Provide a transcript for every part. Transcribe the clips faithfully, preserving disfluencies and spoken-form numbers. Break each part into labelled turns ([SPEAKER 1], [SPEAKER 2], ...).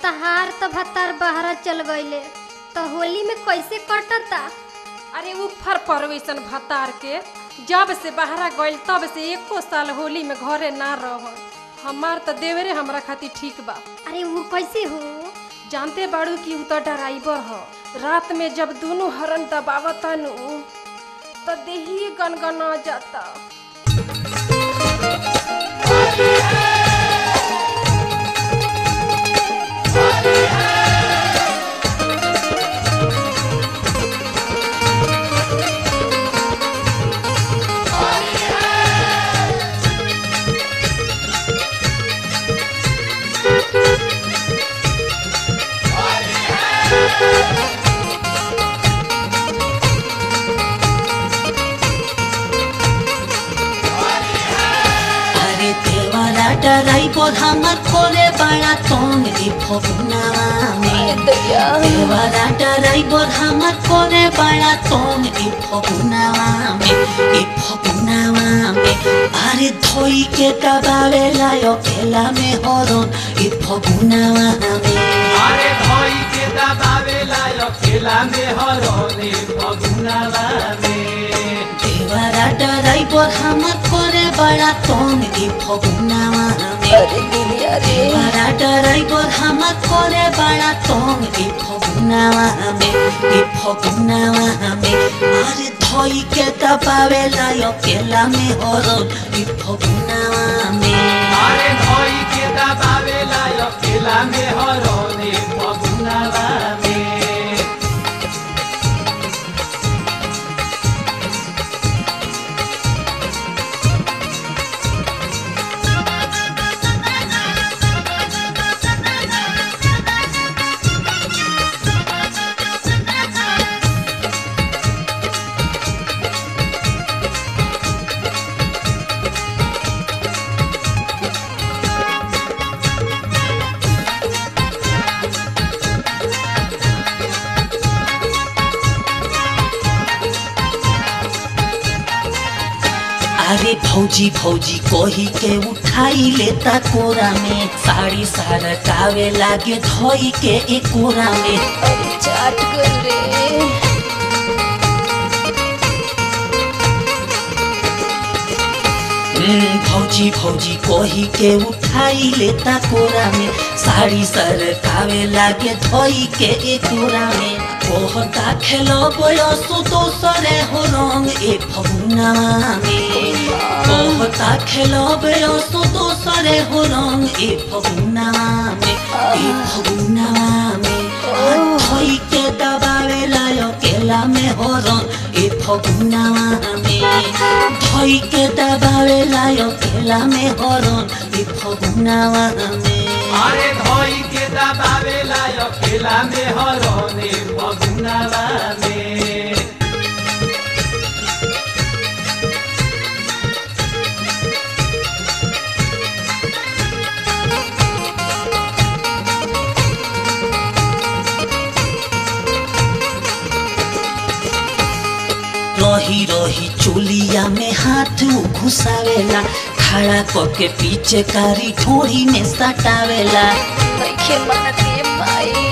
[SPEAKER 1] तहार तो भतार बहरा चल गईले तो होली में कैसे कटता?
[SPEAKER 2] अरे ऊपर पर वैसन भतार के जब से बहरा गइल तब से एको साल होली में घरे ना रह। हमार तो देवरे हमरा खातिर ठीक बा।
[SPEAKER 1] अरे वो कैसे हो?
[SPEAKER 2] जानते बाड़ू कि उ तो ड्राइवर ह। रात में जब दोनों हरन दबावता नु तो देही गनगना जाता।
[SPEAKER 3] अरे देवाला डराई बोल हमर खोले बड़ा तोंग दी फगुनावा में। देवाला डराई बोल हमर खोले बड़ा तोंग दी फगुनावा में। ई फगुनावा में अरे धोई के दबावे लायो खेला में हरन ई फगुनावा में।
[SPEAKER 4] अरे धोई के दबावे लायो खेला में हरन ई फगुनावा में।
[SPEAKER 3] देवाला डराई बोल हमर खोले बड़ा तोंग दी फगुनावा में। देवाला डराई बोल हमर खोले बड़ा तोंग दी फगुनावा में। ई फगुनावा में अरे धोई के दबावे लायो केला में हरन ई फगुनावा में।
[SPEAKER 4] अरे धोई के दबावे लायो खेला में हरन ई फगुनावा में।
[SPEAKER 3] अरे भौजी भौजी कोही के उठाई लेता कोरा में। साड़ी सारा कावे लागे धोई के एक कोरा में।
[SPEAKER 1] अरे चाट गल रे।
[SPEAKER 3] हम्म, भौजी भौजी कोही के उठाई लेता कोरा में। साड़ी सर कावे लागे धोई के एक कोरा में। कहता खेलो बयसो दोसरे हो रंग ए फगुनावा में। कहता खेलो बयसो दोसरे हो रंग ए फगुनावा में। ए फगुनावा में धोई के दबावे लायो केला में हो रंग ए फगुनावा में। धोई के दबावे लायो केला में हो रंग ए फगुनावा में।
[SPEAKER 4] अरे धोई के दबावे लायो खेला में हरन ई फगुनावा में।
[SPEAKER 3] रही रही चोलिया में हाथ घुसावेला। खड़ा करके पीछे कारी ठोड़ी में सटावेला।
[SPEAKER 1] नइखे मनते माई।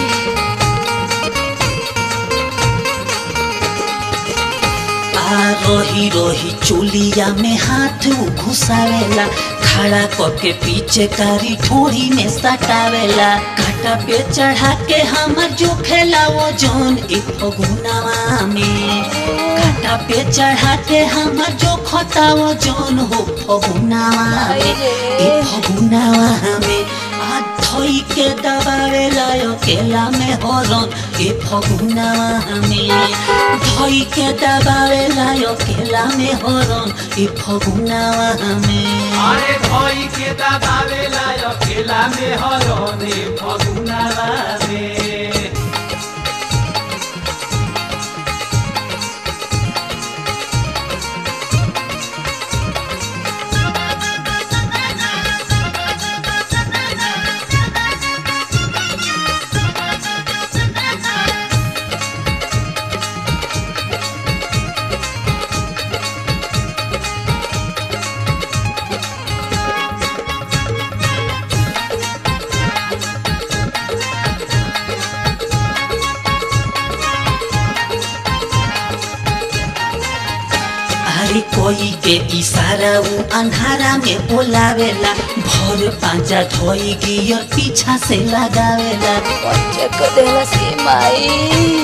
[SPEAKER 3] आ रोही रोही चोलिया में हाथ घुसावेला। खड़ा करके पीछे कारी ठोड़ी में सटावेला। काटा पे चढ़ा के हमर जो खेला वो जौन ई फगुनावा में। काटा पे चढ़ा के हमर जो खोता वो जौन हो फगुनावा में। ई फगुनावा में आ धोई के दबावे लायो केला में हरन ई फगुनावा में। धोई के दबावे लायो केला में हरन ई फगुनावा में।
[SPEAKER 4] अरे धोई के दबावे लायो खेला में हरन ई फगुनावा में।
[SPEAKER 3] के इशारा उ अन्हारा में बोलावेला भर पांजा धोई गियर पीछा से लगावेला
[SPEAKER 5] बच्चे को देला से माई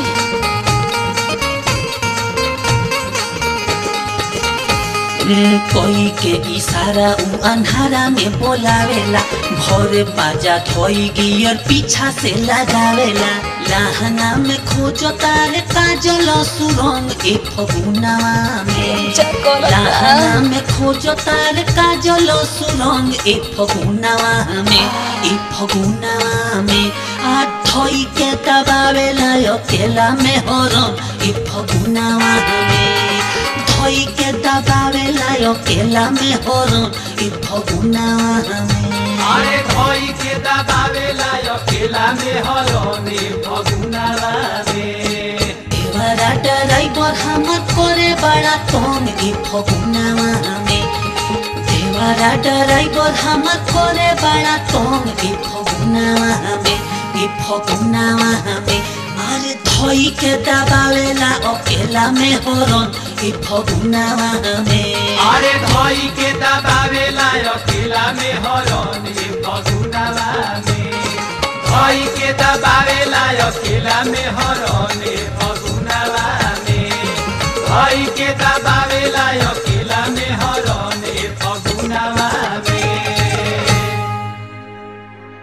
[SPEAKER 3] कोई के इशारा उ अन्हारा में बोलावेला भर बाजा धोई गियर पीछा से लगावेला लहना में खोजो तारे काजल सुरंग ए फगुनावा में लहना में खोजो तारे काजल सुरंग ए फगुनावा में ए फगुनावा में आ धोई के दबावेला अकेला में हरम ए फगुनावा में धोई के दबावेला अकेला में हरम ए फगुनावा में
[SPEAKER 4] अरे धोई के दबावेला अकेला में हरम ए फगुनावा में
[SPEAKER 3] देवरा ड्राइवर हमर करे बड़ा तंग ए फगुनावा में देवरा ड्राइवर हमर करे बड़ा तंग ए फगुनावा में ए फगुनावा में अरे धोई के दबावेला अकेला में हरम ए फगुनावा में
[SPEAKER 4] अरे धोई के दबावेला अकेला में हरम ए फगुनावा में धोई के दबावेला अकेला में हरम ए